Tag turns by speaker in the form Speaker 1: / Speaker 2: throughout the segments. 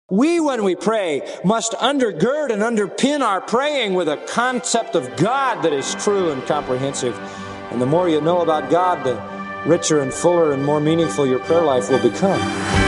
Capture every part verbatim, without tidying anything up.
Speaker 1: We, when we pray, must undergird and underpin our praying with a concept of God that is true and comprehensive. And the more you know about God, the richer and fuller and more meaningful your prayer life will become.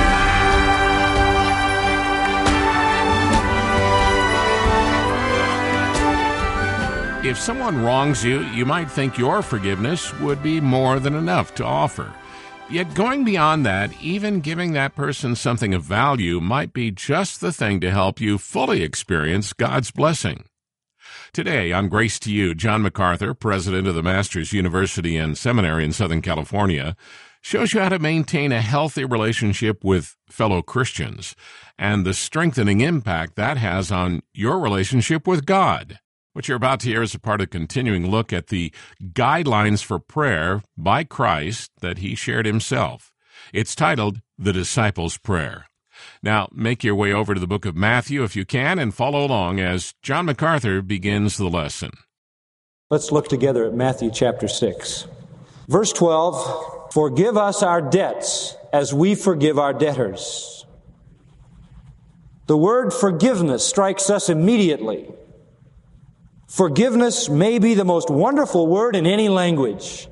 Speaker 2: If someone wrongs you, you might think your forgiveness would be more than enough to offer. Yet going beyond that, even giving that person something of value might be just the thing to help you fully experience God's blessing. Today on Grace to You, John MacArthur, president of the Masters University and Seminary in Southern California, shows you how to maintain a healthy relationship with fellow Christians and the strengthening impact that has on your relationship with God. What you're about to hear is a part of a continuing look at the guidelines for prayer by Christ that he shared himself. It's titled The Disciples' Prayer. Now, make your way over to the book of Matthew if you can and follow along as John MacArthur begins the lesson.
Speaker 1: Let's look together at Matthew chapter six. Verse twelve, "Forgive us our debts as we forgive our debtors." The word forgiveness strikes us immediately. Forgiveness may be the most wonderful word in any language.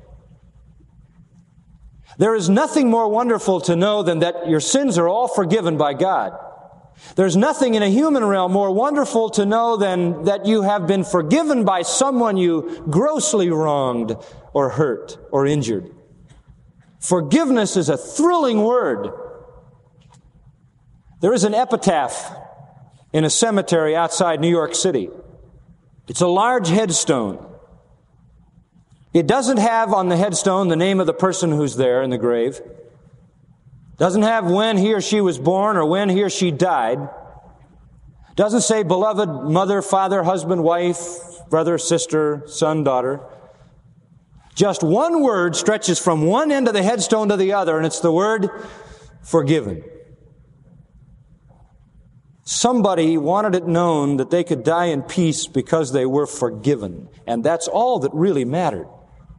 Speaker 1: There is nothing more wonderful to know than that your sins are all forgiven by God. There's nothing in a human realm more wonderful to know than that you have been forgiven by someone you grossly wronged or hurt or injured. Forgiveness is a thrilling word. There is an epitaph in a cemetery outside New York City. It's a large headstone. It doesn't have on the headstone the name of the person who's there in the grave. Doesn't have when he or she was born or when he or she died. Doesn't say beloved mother, father, husband, wife, brother, sister, son, daughter. Just one word stretches from one end of the headstone to the other, and it's the word forgiven. Somebody wanted it known that they could die in peace because they were forgiven. And that's all that really mattered.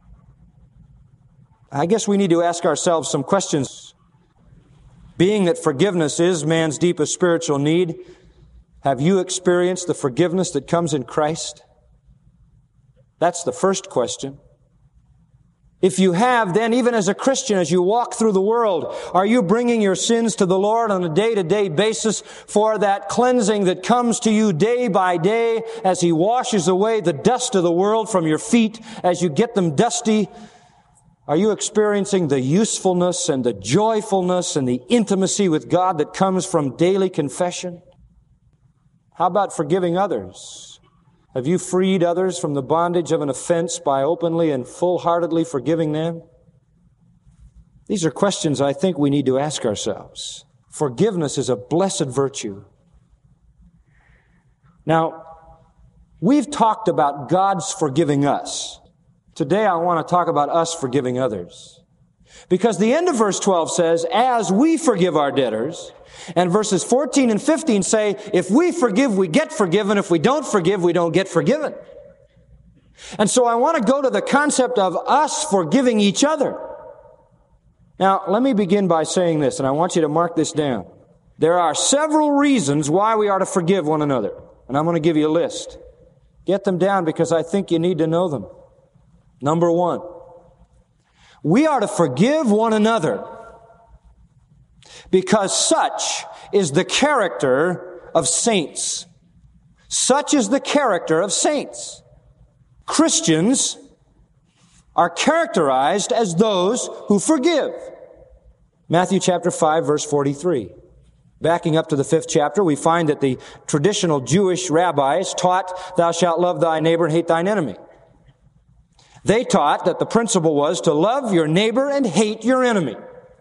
Speaker 1: I guess we need to ask ourselves some questions. Being that forgiveness is man's deepest spiritual need, have you experienced the forgiveness that comes in Christ? That's the first question. If you have, then even as a Christian, as you walk through the world, are you bringing your sins to the Lord on a day-to-day basis for that cleansing that comes to you day by day as He washes away the dust of the world from your feet as you get them dusty? Are you experiencing the usefulness and the joyfulness and the intimacy with God that comes from daily confession? How about forgiving others? Have you freed others from the bondage of an offense by openly and full-heartedly forgiving them? These are questions I think we need to ask ourselves. Forgiveness is a blessed virtue. Now, we've talked about God's forgiving us. Today I want to talk about us forgiving others. Because the end of verse twelve says, as we forgive our debtors. And verses fourteen and fifteen say, if we forgive, we get forgiven. If we don't forgive, we don't get forgiven. And so I want to go to the concept of us forgiving each other. Now, let me begin by saying this, and I want you to mark this down. There are several reasons why we are to forgive one another. And I'm going to give you a list. Get them down because I think you need to know them. Number one, we are to forgive one another because such is the character of saints. Such is the character of saints. Christians are characterized as those who forgive. Matthew chapter five, verse forty-three. Backing up to the fifth chapter, we find that the traditional Jewish rabbis taught, thou shalt love thy neighbor and hate thine enemy. They taught that the principle was to love your neighbor and hate your enemy.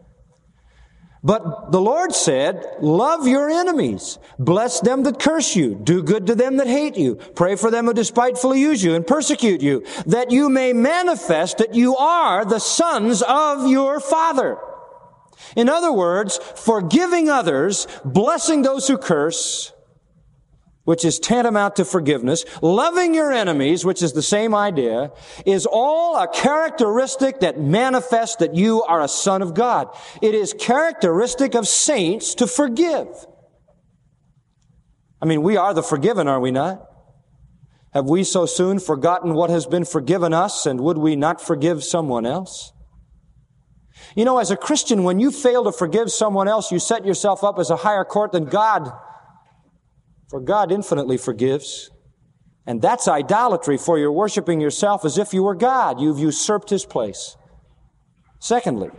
Speaker 1: But the Lord said, love your enemies, bless them that curse you, do good to them that hate you, pray for them who despitefully use you and persecute you, that you may manifest that you are the sons of your Father. In other words, forgiving others, blessing those who curse, which is tantamount to forgiveness, loving your enemies, which is the same idea, is all a characteristic that manifests that you are a son of God. It is characteristic of saints to forgive. I mean, we are the forgiven, are we not? Have we so soon forgotten what has been forgiven us, and would we not forgive someone else? You know, as a Christian, when you fail to forgive someone else, you set yourself up as a higher court than God. For God infinitely forgives. And that's idolatry, for you're worshiping yourself as if you were God. You've usurped His place. Secondly,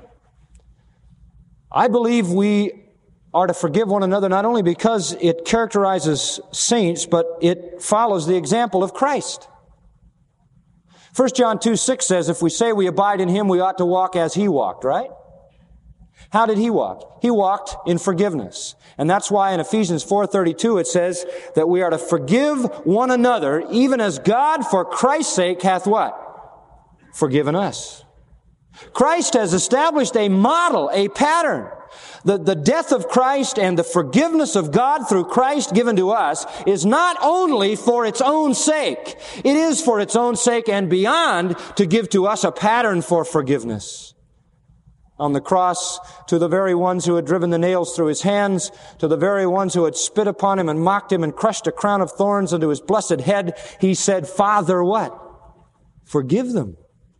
Speaker 1: I believe we are to forgive one another not only because it characterizes saints, but it follows the example of Christ. First John two six says, if we say we abide in Him, we ought to walk as He walked, right? How did He walk? He walked in forgiveness. And that's why in Ephesians four thirty-two it says that we are to forgive one another, even as God for Christ's sake hath what? Forgiven us. Christ has established a model, a pattern. The, the death of Christ and the forgiveness of God through Christ given to us is not only for its own sake. It is for its own sake and beyond to give to us a pattern for forgiveness. On the cross, to the very ones who had driven the nails through His hands, to the very ones who had spit upon Him and mocked Him and crushed a crown of thorns into His blessed head, He said, Father, what? Forgive them.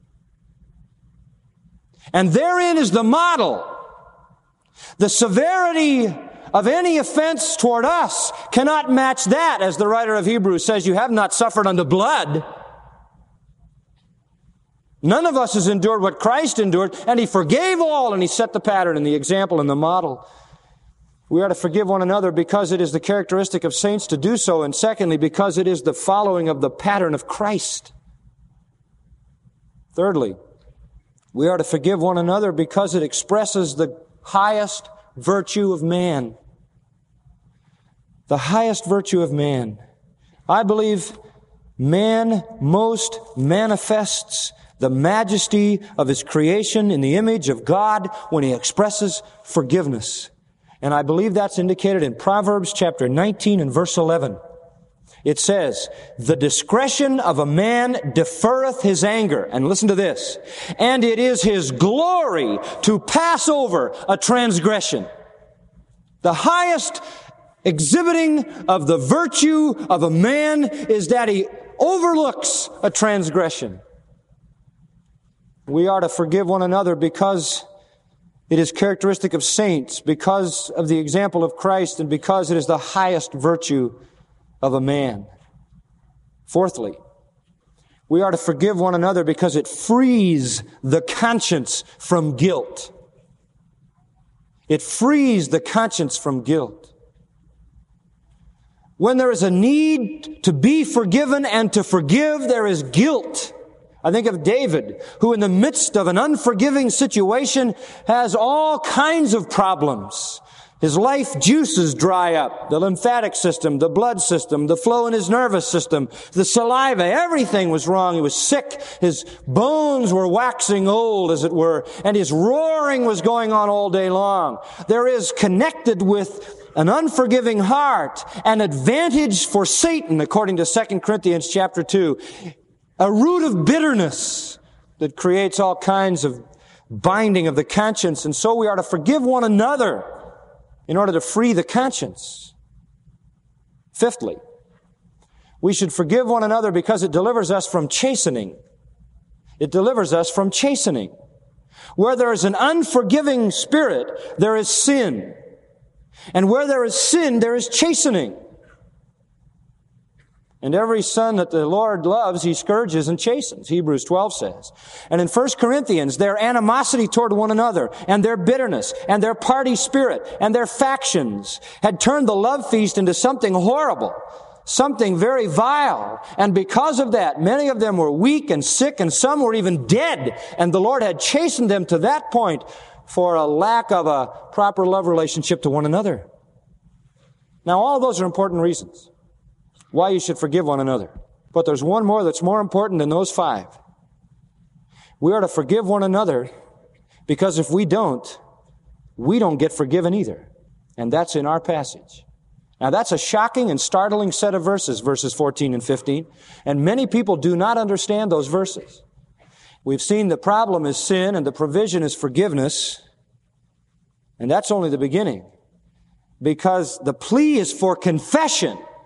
Speaker 1: And therein is the model. The severity of any offense toward us cannot match that, as the writer of Hebrews says, you have not suffered unto blood. None of us has endured what Christ endured, and He forgave all, and He set the pattern and the example and the model. We are to forgive one another because it is the characteristic of saints to do so, and secondly, because it is the following of the pattern of Christ. Thirdly, we are to forgive one another because it expresses the highest virtue of man. The highest virtue of man. I believe man most manifests the majesty of his creation in the image of God when he expresses forgiveness. And I believe that's indicated in Proverbs chapter nineteen and verse eleven. It says, the discretion of a man deferreth his anger. And listen to this. And it is his glory to pass over a transgression. The highest exhibiting of the virtue of a man is that he overlooks a transgression. We are to forgive one another because it is characteristic of saints, because of the example of Christ, and because it is the highest virtue of a man. Fourthly, we are to forgive one another because it frees the conscience from guilt. It frees the conscience from guilt. When there is a need to be forgiven and to forgive, there is guilt. I think of David, who in the midst of an unforgiving situation has all kinds of problems. His life juices dry up. The lymphatic system, the blood system, the flow in his nervous system, the saliva, everything was wrong. He was sick. His bones were waxing old, as it were, and his roaring was going on all day long. There is connected with an unforgiving heart an advantage for Satan, according to Second Corinthians chapter two. A root of bitterness that creates all kinds of binding of the conscience. And so we are to forgive one another in order to free the conscience. Fifthly, we should forgive one another because it delivers us from chastening. It delivers us from chastening. Where there is an unforgiving spirit, there is sin. And where there is sin, there is chastening. And every son that the Lord loves, He scourges and chastens, Hebrews twelve says. And in First Corinthians, their animosity toward one another, and their bitterness, and their party spirit, and their factions had turned the love feast into something horrible, something very vile. And because of that, many of them were weak and sick, and some were even dead. And the Lord had chastened them to that point for a lack of a proper love relationship to one another. Now, all of those are important reasons why you should forgive one another. But there's one more that's more important than those five. We are to forgive one another because if we don't, we don't get forgiven either. And that's in our passage. Now that's a shocking and startling set of verses, verses fourteen and fifteen. And many people do not understand those verses. We've seen the problem is sin and the provision is forgiveness. And that's only the beginning. Because the plea is for confession.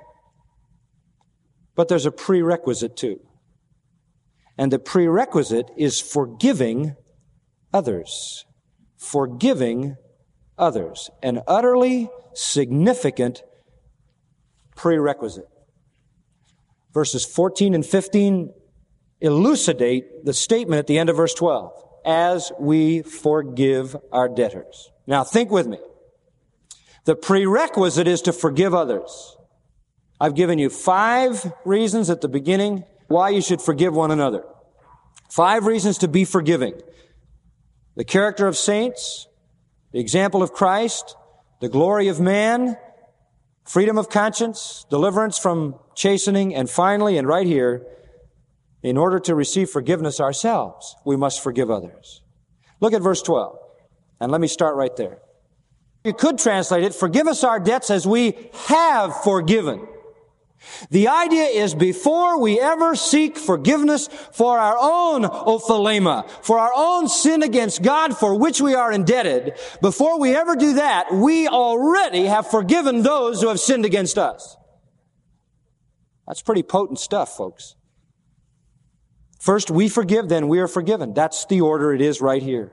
Speaker 1: But there's a prerequisite too. And the prerequisite is forgiving others. Forgiving others. An utterly significant prerequisite. Verses fourteen and fifteen elucidate the statement at the end of verse twelve. As we forgive our debtors. Now think with me. The prerequisite is to forgive others. I've given you five reasons at the beginning why you should forgive one another. Five reasons to be forgiving. The character of saints, the example of Christ, the glory of man, freedom of conscience, deliverance from chastening, and finally, and right here, in order to receive forgiveness ourselves, we must forgive others. Look at verse twelve, and let me start right there. You could translate it, forgive us our debts as we have forgiven. The idea is before we ever seek forgiveness for our own ophthalema, for our own sin against God for which we are indebted, before we ever do that, we already have forgiven those who have sinned against us. That's pretty potent stuff, folks. First, we forgive, then we are forgiven. That's the order it is right here.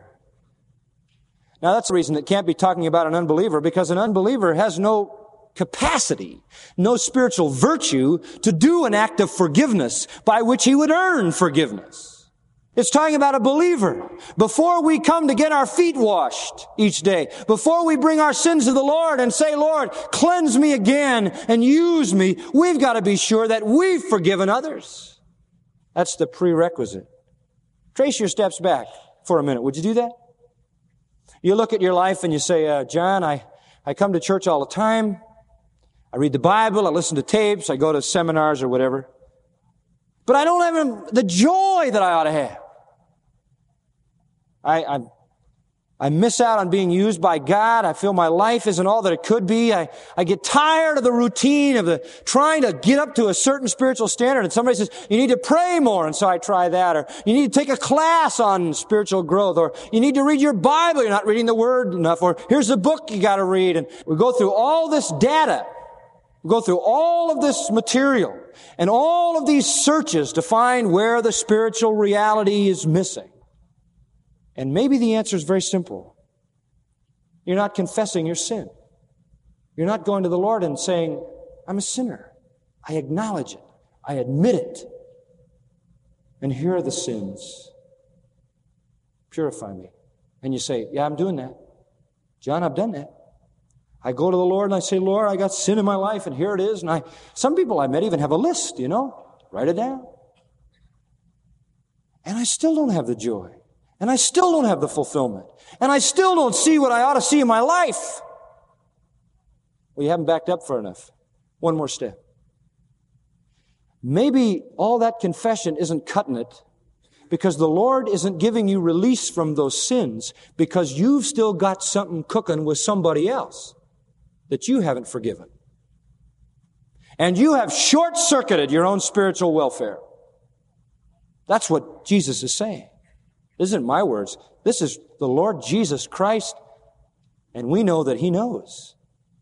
Speaker 1: Now, that's the reason it can't be talking about an unbeliever, because an unbeliever has no capacity, no spiritual virtue to do an act of forgiveness by which he would earn forgiveness. It's talking about a believer. Before we come to get our feet washed each day, before we bring our sins to the Lord and say, Lord, cleanse me again and use me, we've got to be sure that we've forgiven others. That's the prerequisite. Trace your steps back for a minute. Would you do that? You look at your life and you say, uh, John, I, I come to church all the time. I read the Bible, I listen to tapes, I go to seminars or whatever. But I don't have the joy that I ought to have. I, I, I miss out on being used by God. I feel my life isn't all that it could be. I, I get tired of the routine of the trying to get up to a certain spiritual standard. And somebody says, you need to pray more. And so I try that. Or you need to take a class on spiritual growth. Or you need to read your Bible. You're not reading the Word enough. Or here's a book you got to read. And we go through all this data. We go through all of this material and all of these searches to find where the spiritual reality is missing. And maybe the answer is very simple. You're not confessing your sin. You're not going to the Lord and saying, I'm a sinner. I acknowledge it. I admit it. And here are the sins. Purify me. And you say, yeah, I'm doing that. John, I've done that. I go to the Lord and I say, Lord, I got sin in my life and here it is. And I, some people I met even have a list, you know, write it down. And I still don't have the joy. And I still don't have the fulfillment. And I still don't see what I ought to see in my life. Well, you haven't backed up far enough. One more step. Maybe all that confession isn't cutting it because the Lord isn't giving you release from those sins because you've still got something cooking with somebody else that you haven't forgiven. And you have short-circuited your own spiritual welfare. That's what Jesus is saying. This isn't my words. This is the Lord Jesus Christ, and we know that He knows.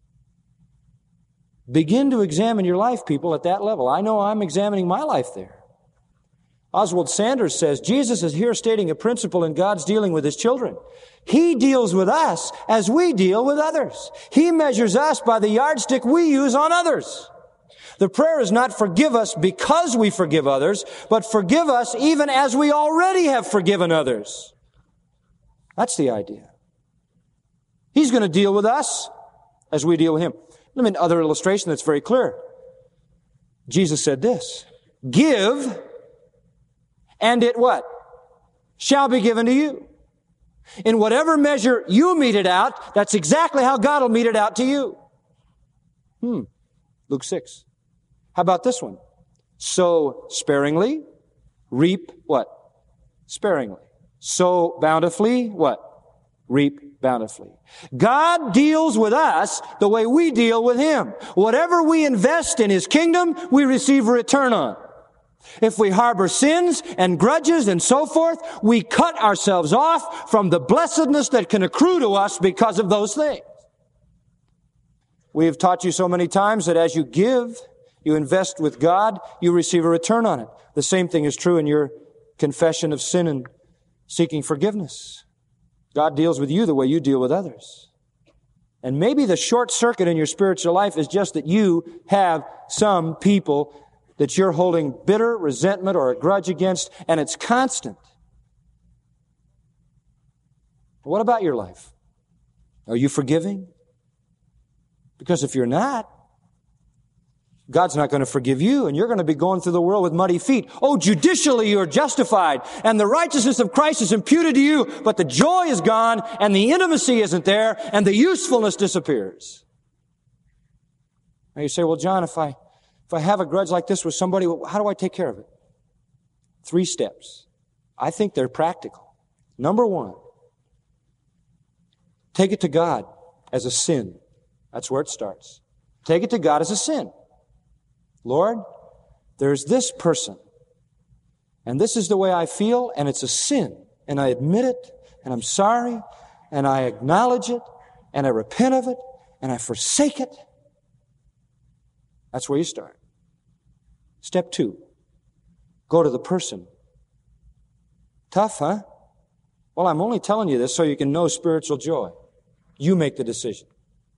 Speaker 1: Begin to examine your life, people, at that level. I know I'm examining my life there. Oswald Sanders says, Jesus is here stating a principle in God's dealing with His children. He deals with us as we deal with others. He measures us by the yardstick we use on others. The prayer is not forgive us because we forgive others, but forgive us even as we already have forgiven others. That's the idea. He's going to deal with us as we deal with Him. Let me another illustration that's very clear. Jesus said this, give, and it what? Shall be given to you. In whatever measure you mete it out, that's exactly how God will mete it out to you. Hmm. Luke six. How about this one? Sow sparingly, reap what? Sparingly. Sow bountifully, what? Reap bountifully. God deals with us the way we deal with Him. Whatever we invest in His kingdom, we receive a return on. If we harbor sins and grudges and so forth, we cut ourselves off from the blessedness that can accrue to us because of those things. We have taught you so many times that as you give, you invest with God, you receive a return on it. The same thing is true in your confession of sin and seeking forgiveness. God deals with you the way you deal with others. And maybe the short circuit in your spiritual life is just that you have some people that you're holding bitter resentment or a grudge against, and it's constant. What about your life? Are you forgiving? Because if you're not, God's not going to forgive you, and you're going to be going through the world with muddy feet. Oh, judicially you are justified, and the righteousness of Christ is imputed to you, but the joy is gone, and the intimacy isn't there, and the usefulness disappears. Now you say, well, John, if I, if I have a grudge like this with somebody, how do I take care of it? Three steps. I think they're practical. Number one, take it to God as a sin. That's where it starts. Take it to God as a sin. Lord, there's this person, and this is the way I feel, and it's a sin, and I admit it, and I'm sorry, and I acknowledge it, and I repent of it, and I forsake it. That's where you start. Step two, go to the person. Tough, huh? Well, I'm only telling you this so you can know spiritual joy. You make the decision.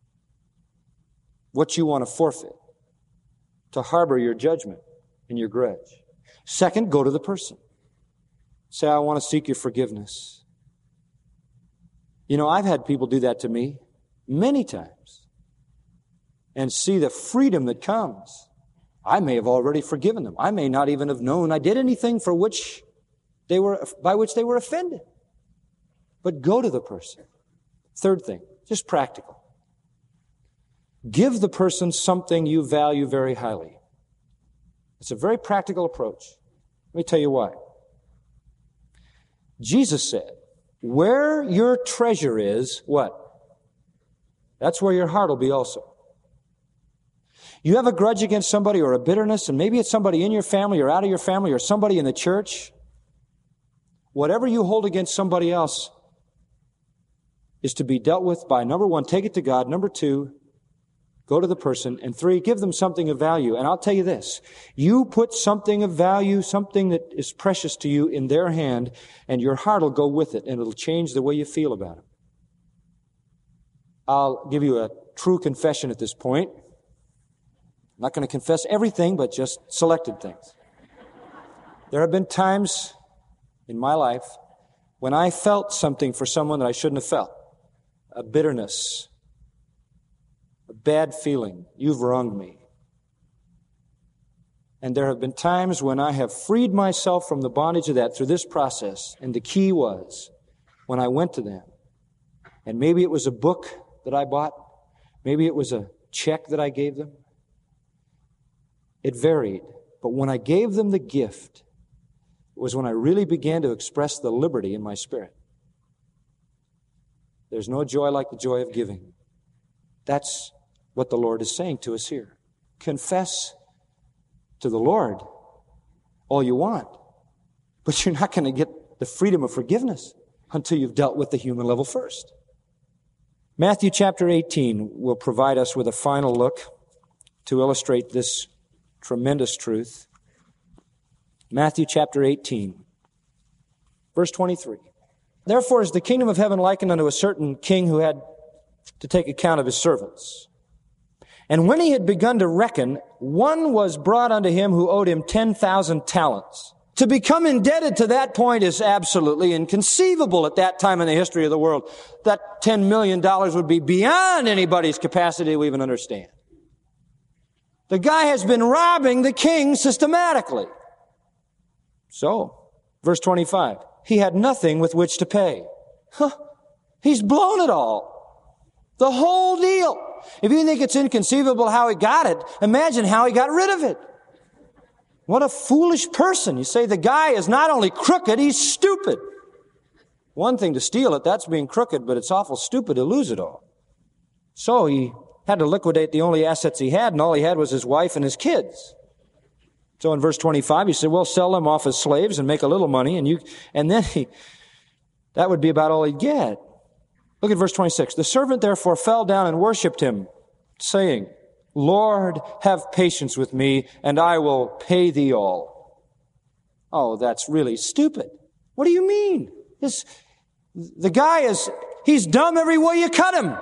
Speaker 1: What you want to forfeit. To harbor your judgment and your grudge. Second, go to the person. Say, I want to seek your forgiveness. You know, I've had people do that to me many times and see the freedom that comes. I may have already forgiven them. I may not even have known I did anything for which they were, by which they were offended. But go to the person. Third thing, just practical. Give the person something you value very highly. It's a very practical approach. Let me tell you why. Jesus said, where your treasure is, what? That's where your heart will be also. You have a grudge against somebody or a bitterness, and maybe it's somebody in your family or out of your family or somebody in the church. Whatever you hold against somebody else is to be dealt with by, number one, take it to God. Number two, go to the person. And three, give them something of value. And I'll tell you this, you put something of value, something that is precious to you in their hand, and your heart will go with it, and it'll change the way you feel about it. I'll give you a true confession at this point. I'm not going to confess everything, but just selected things. There have been times in my life when I felt something for someone that I shouldn't have felt. A bitterness, a bad feeling. You've wronged me. And there have been times when I have freed myself from the bondage of that through this process. And the key was when I went to them. And maybe it was a book that I bought. Maybe it was a check that I gave them. It varied. But when I gave them the gift, it was when I really began to express the liberty in my spirit. There's no joy like the joy of giving. That's what the Lord is saying to us here. Confess to the Lord all you want, but you're not going to get the freedom of forgiveness until you've dealt with the human level first. Matthew chapter eighteen will provide us with a final look to illustrate this tremendous truth. Matthew chapter eighteen, verse twenty-three. Therefore is the kingdom of heaven likened unto a certain king who had to take account of his servants. And when he had begun to reckon, one was brought unto him who owed him ten thousand talents. To become indebted to that point is absolutely inconceivable at that time in the history of the world. That ten million dollars would be beyond anybody's capacity to even understand. The guy has been robbing the king systematically. So, verse twenty-five, he had nothing with which to pay. Huh, he's blown it all. The whole deal. If you think it's inconceivable how he got it, imagine how he got rid of it. What a foolish person. You say the guy is not only crooked, he's stupid. One thing to steal it, that's being crooked, but it's awful stupid to lose it all. So he had to liquidate the only assets he had, and all he had was his wife and his kids. So in verse twenty-five, he said, well, sell them off as slaves and make a little money, and you, and then he, that would be about all he'd get. Look at verse twenty-six. The servant therefore fell down and worshipped him, saying, Lord, have patience with me, and I will pay thee all. Oh, that's really stupid. What do you mean? This, the guy is, he's dumb every way you cut him.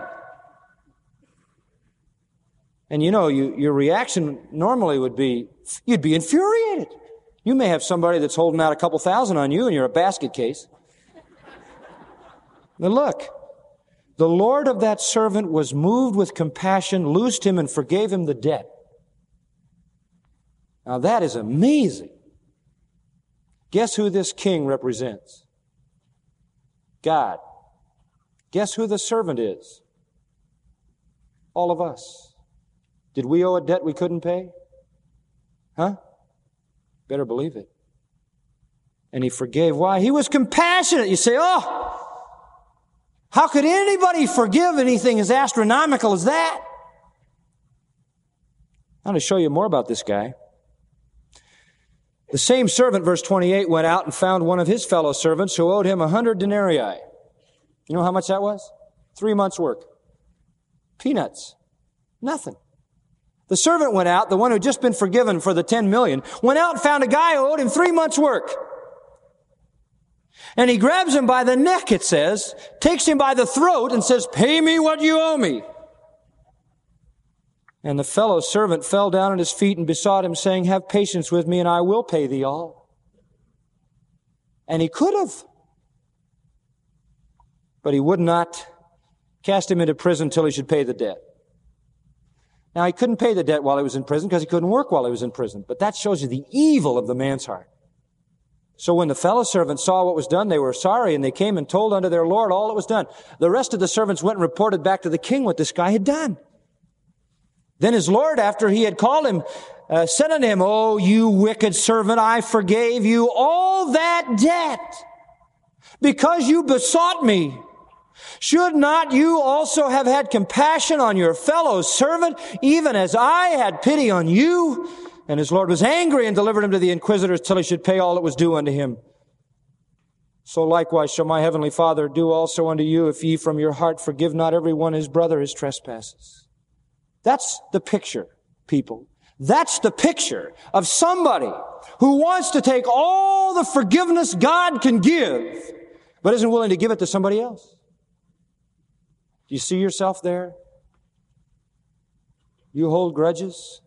Speaker 1: And you know, you, your reaction normally would be, you'd be infuriated. You may have somebody that's holding out a couple thousand on you and you're a basket case. Now look, the Lord of that servant was moved with compassion, loosed him, and forgave him the debt. Now that is amazing. Guess who this king represents? God. Guess who the servant is? All of us. Did we owe a debt we couldn't pay? Huh? Better believe it. And he forgave. Why? He was compassionate. You say, oh, how could anybody forgive anything as astronomical as that? I want to show you more about this guy. The same servant, verse twenty-eight, went out and found one of his fellow servants who owed him a hundred denarii. You know how much that was? Three months' work. Peanuts. Nothing. The servant went out, the one who'd just been forgiven for the ten million, went out and found a guy who owed him three months' work. And he grabs him by the neck, it says, takes him by the throat and says, pay me what you owe me. And the fellow servant fell down at his feet and besought him, saying, have patience with me and I will pay thee all. And he could have. But he would not cast him into prison till he should pay the debt. Now, he couldn't pay the debt while he was in prison because he couldn't work while he was in prison. But that shows you the evil of the man's heart. So when the fellow servants saw what was done, they were sorry, and they came and told unto their Lord all that was done. The rest of the servants went and reported back to the king what this guy had done. Then his Lord, after he had called him, uh, said unto him, oh, you wicked servant, I forgave you all that debt because you besought me. Should not you also have had compassion on your fellow servant, even as I had pity on you? And his Lord was angry and delivered him to the inquisitors till he should pay all that was due unto him. So likewise shall my heavenly Father do also unto you, if ye from your heart forgive not every one his brother his trespasses. That's the picture, people. That's the picture of somebody who wants to take all the forgiveness God can give, but isn't willing to give it to somebody else. Do you see yourself there? You hold grudges?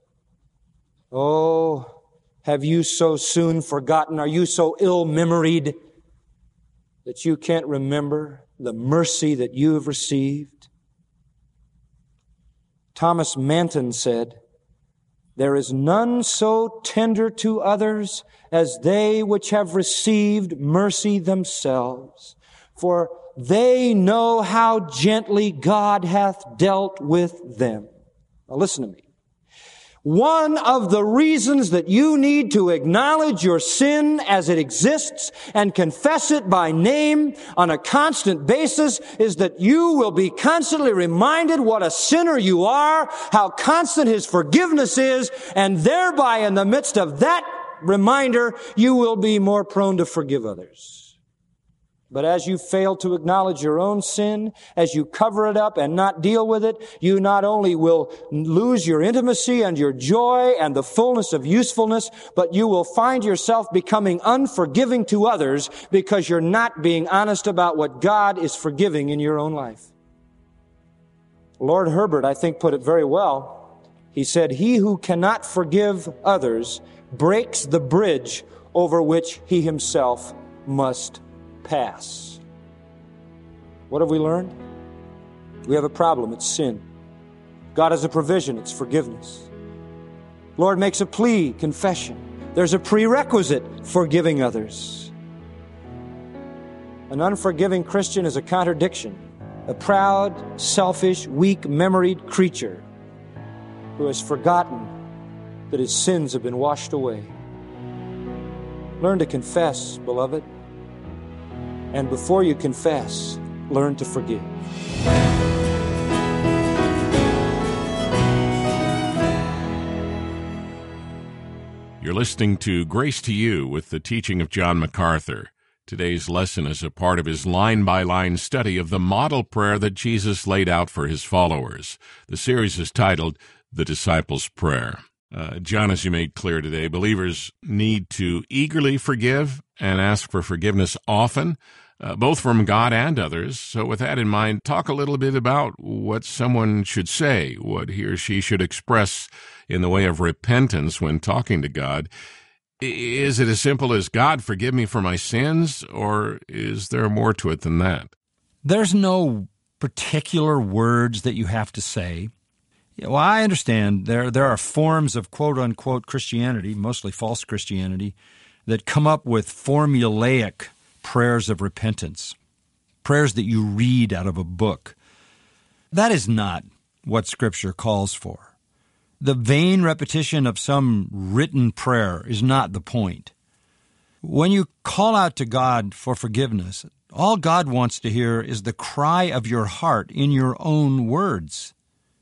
Speaker 1: Oh, have you so soon forgotten? Are you so ill-memoried that you can't remember the mercy that you have received? Thomas Manton said, there is none so tender to others as they which have received mercy themselves, for they know how gently God hath dealt with them. Now listen to me. One of the reasons that you need to acknowledge your sin as it exists and confess it by name on a constant basis is that you will be constantly reminded what a sinner you are, how constant His forgiveness is, and thereby in the midst of that reminder, you will be more prone to forgive others. But as you fail to acknowledge your own sin, as you cover it up and not deal with it, you not only will lose your intimacy and your joy and the fullness of usefulness, but you will find yourself becoming unforgiving to others because you're not being honest about what God is forgiving in your own life. Lord Herbert, I think, put it very well. He said, he who cannot forgive others breaks the bridge over which he himself must pass. What have we learned? We have a problem. It's sin. God has a provision. It's forgiveness. Lord makes a plea, confession. There's a prerequisite, forgiving others. An unforgiving Christian is a contradiction, a proud, selfish, weak-memoried creature who has forgotten that his sins have been washed away. Learn to confess, beloved. And before you confess, learn to forgive.
Speaker 2: You're listening to Grace to You with the teaching of John MacArthur. Today's lesson is a part of his line-by-line study of the model prayer that Jesus laid out for his followers. The series is titled, the disciples' prayer. Uh, John, as you made clear today, believers need to eagerly forgive and ask for forgiveness often, uh, both from God and others. So with that in mind, talk a little bit about what someone should say, what he or she should express in the way of repentance when talking to God. Is it as simple as, God, forgive me for my sins, or is there more to it than that?
Speaker 3: There's no particular words that you have to say. Well, I understand there there are forms of quote-unquote Christianity, mostly false Christianity, that come up with formulaic prayers of repentance, prayers that you read out of a book. That is not what Scripture calls for. The vain repetition of some written prayer is not the point. When you call out to God for forgiveness, all God wants to hear is the cry of your heart in your own words.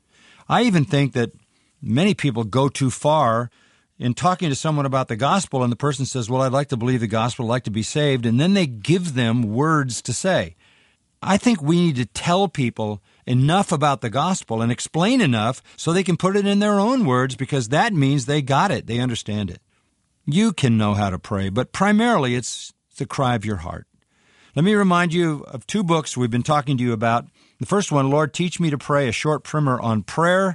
Speaker 3: I even think that many people go too far in talking to someone about the gospel, and the person says, well, I'd like to believe the gospel, I'd like to be saved, and then they give them words to say. I think we need to tell people enough about the gospel and explain enough so they can put it in their own words, because that means they got it, they understand it. You can know how to pray, but primarily it's the cry of your heart. Let me remind you of two books we've been talking to you about. The first one, Lord, Teach Me to Pray, a short primer on prayer.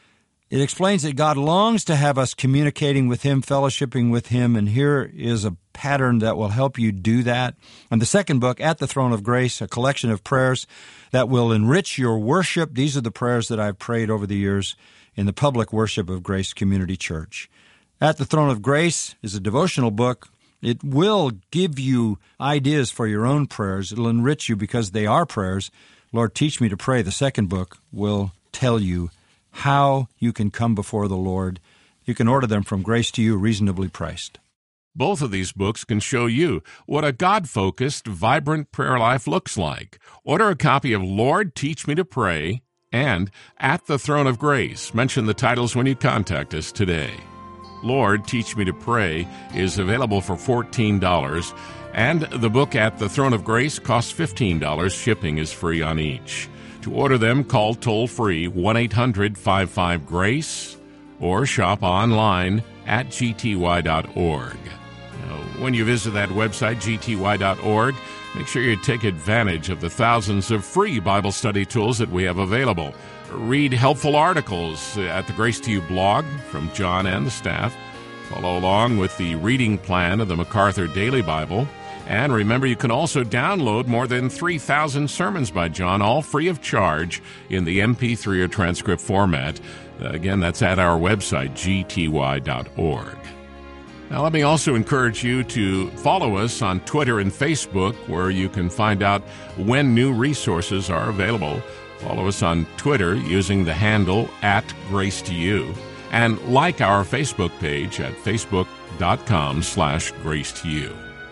Speaker 3: It explains that God longs to have us communicating with Him, fellowshipping with Him, and here is a pattern that will help you do that. And the second book, At the Throne of Grace, a collection of prayers that will enrich your worship. These are the prayers that I've prayed over the years in the public worship of Grace Community Church. At the Throne of Grace is a devotional book. It will give you ideas for your own prayers. It'll enrich you because they are prayers. Lord, Teach Me to Pray, the second book, will tell you how you can come before the Lord. You can order them from Grace to You, reasonably priced.
Speaker 2: Both of these books can show you what a God-focused, vibrant prayer life looks like. Order a copy of Lord, Teach Me to Pray and At the Throne of Grace. Mention the titles when you contact us today. Lord, Teach Me to Pray is available for fourteen dollars, and the book At the Throne of Grace costs fifteen dollars. Shipping is free on each. To order them, call toll-free one eight hundred five five GRACE or shop online at g t y dot org. Now, when you visit that website, g t y dot org, make sure you take advantage of the thousands of free Bible study tools that we have available. Read helpful articles at the Grace to You blog from John and the staff. Follow along with the reading plan of the MacArthur Daily Bible. And remember, you can also download more than three thousand sermons by John, all free of charge, in the M P three or transcript format. Again, that's at our website, g t y dot org. Now, let me also encourage you to follow us on Twitter and Facebook, where you can find out when new resources are available. Follow us on Twitter using the handle at Grace to You, and like our Facebook page at facebook.com slash Grace to You.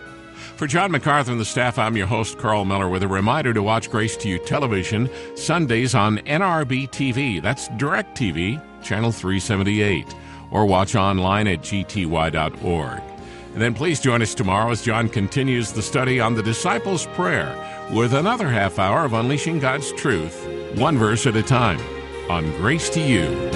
Speaker 2: For John MacArthur and the staff, I'm your host, Carl Miller, with a reminder to watch Grace to You television Sundays on N R B T V. That's DirecTV, channel three seventy-eight, or watch online at g t y dot org. And then please join us tomorrow as John continues the study on the Disciples' Prayer with another half hour of unleashing God's truth, one verse at a time, on Grace to You.